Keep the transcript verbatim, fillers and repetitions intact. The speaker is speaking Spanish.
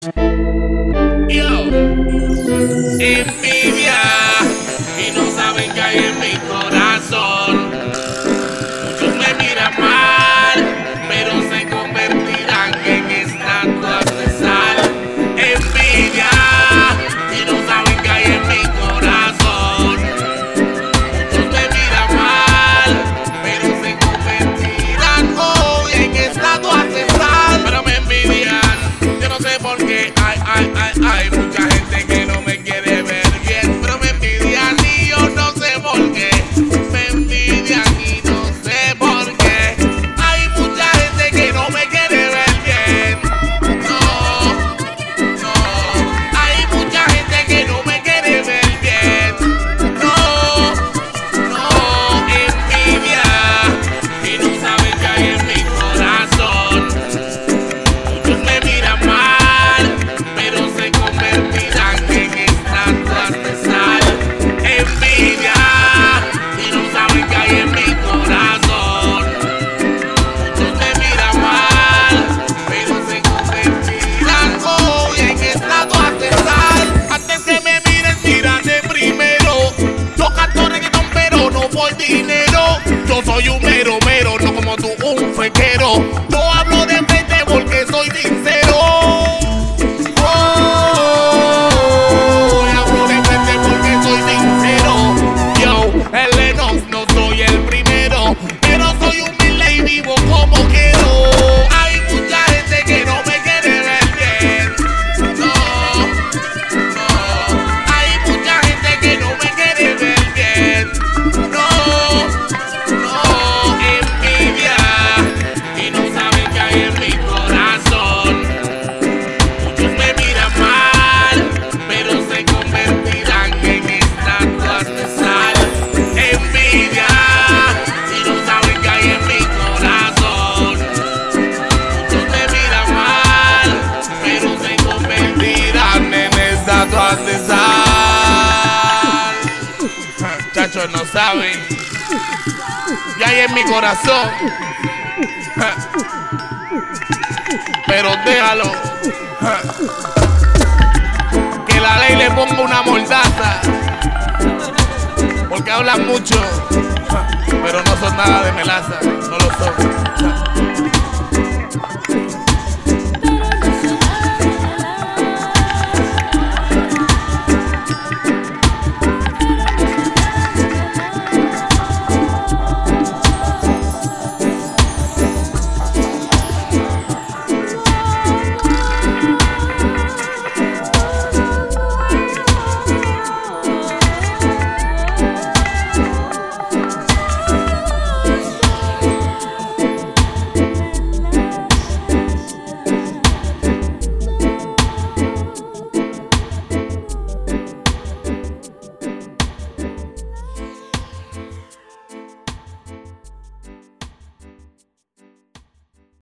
Yo, envidia, y no saben que hay en mi corazón. Muchos me miran mal, pero se convertirán en estatuas de sal. Envidia, y no saben que hay en mi corazón. Muchos me miran mal, pero se convertirán hoy en estatuas de sal. Pero me envidian, yo no sé por qué. Hay, hay, hay, hay mucha gente que no me quiere ver bien, pero me envidian y yo no sé por qué. Me envidian y no sé por qué. Hay mucha gente que no me quiere ver bien. No, no. Hay mucha gente que no me quiere ver bien. No, no. Envidia y no saben que hay en mi corazón. Muchos me miran mal, pero se convertirán en estatuas de sal. Envidia y no saben que hay en mi corazón. Muchos me miran mal, pero se convertirán hoy en estatuas de sal. Antes que me miren, tírate primero. Yo canto reggaetón, pero no por dinero. Yo soy un mero mero, no como tú, un fequero. No hablo de frente porque soy sincero. Oh, hablo de frente porque soy sincero. Yo, el Lennox, no soy el primero, pero soy humilde y vivo como quiero. Hay mucha gente que no me quiere ver bien. No, no. Hay mucha gente que no me quiere ver bien. No, no. Envidia y no saben que hay en mi corazón. Muchos me miran mal, pero se convertirán en estatuas de sal. Envidia y no saben que hay en mi corazón. Muchos me miran mal, pero se convertirán en estatuas de sal. Chachos, no saben que hay en mi corazón. Pero déjalo, que la ley le ponga una mordaza, porque hablan mucho, pero no son nada de melaza, no lo son.